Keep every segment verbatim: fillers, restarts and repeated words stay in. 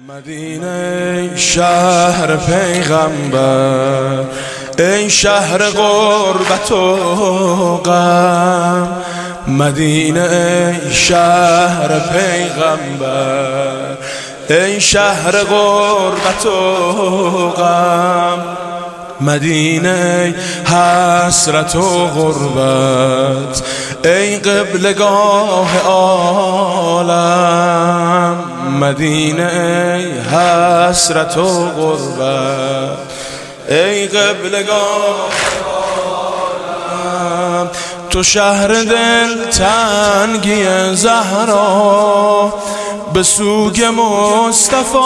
مدینه شهر پیغمبر، ای شهر غربت و غم. مدینه شهر پیغمبر، ای شهر غربت و غم. مدینه حسرت و غربت، ای قبلگاه عالم. مدینه حسرت و غربت، ای قبلگاه عالم. تو شهر دل تنگی زهرا، به سوگ مصطفی.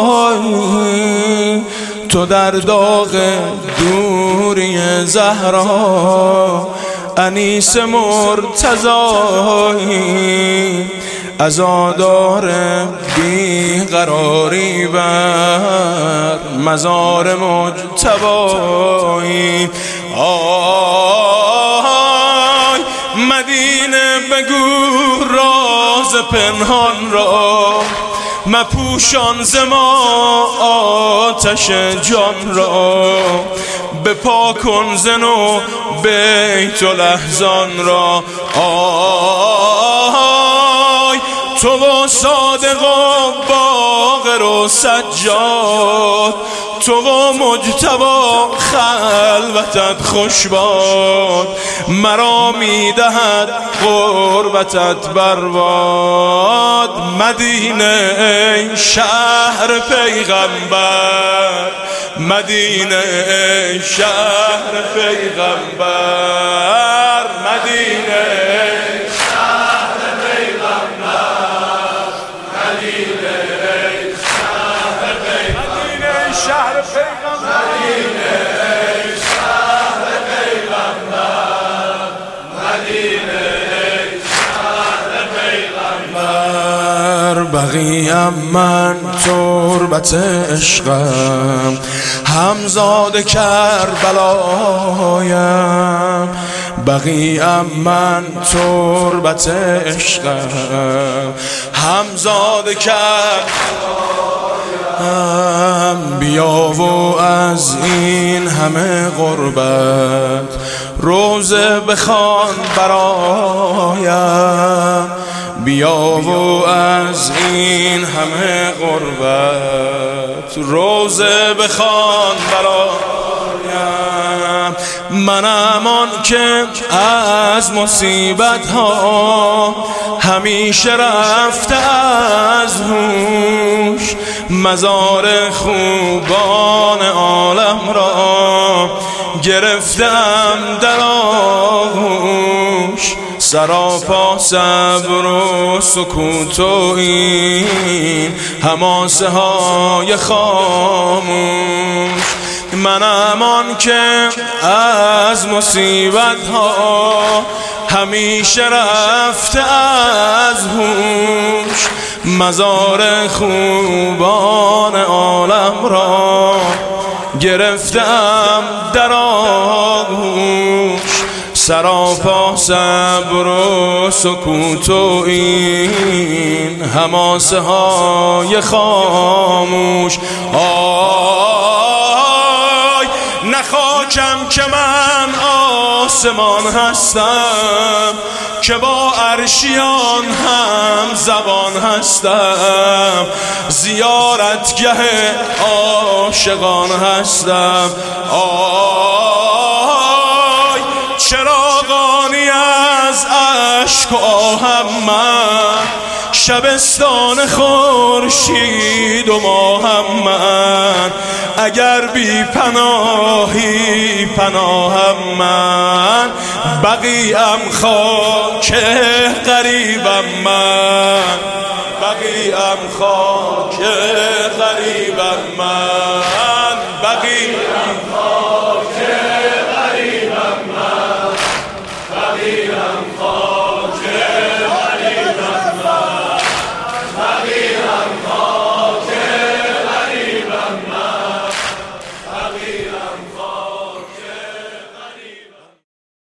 تو در داغ دوری زهرا، انیس مرتضی. عزادار بیقراری بر مزار مجتبی. آی مدینه بگو راز پنهان را، مپوشان ز ما آتش جان را. بپا کن ز نو بیت الاحزان را. آی تو و صادق و باقر و سجاد، تو و مجتبی خلوتت خوش باد. مرا میدهد غربتت برباد. مدینه ای شهر پیغمبر، مدینه ای شهر پیغمبر. مدینه ای شهر پیغمبر، مدینه ای شهر پیغمبر. شهر پیغمبر، مدینه ای شهر پیغمبر، مدینه ای شهر پیغمبر. بقیم من تربت عشقم، همزاد کربلایم. بقیم من تربت عشقم، همزاد کربلایم. بیا و از این همه غربت روزه بخوان برایم. بیا و از این همه غربت روزه بخوان برایم. منم آن که از مصیبت ها همیشه رفته از هوش. مزار خوبان عالم را گرفتم در آغوش. سراپا صبر و سکوت و این حماسه های خاموش. منم آن که از مصیبت ها همیشه رفته از هوش. مزار خوبان عالم را گرفتم در آغوش. سراپا صبر و سکوت و این حماسه های خاموش. آی نخاکم که من آسمان هستم، که با عرشیان هم زبان هستم. زیارتگه عاشقان هستم. آی چراغانی از اشک و آهم من، شبستان خورشید و ماهم من. اگر بی پناهی پناهم من، بقیم خاک غریب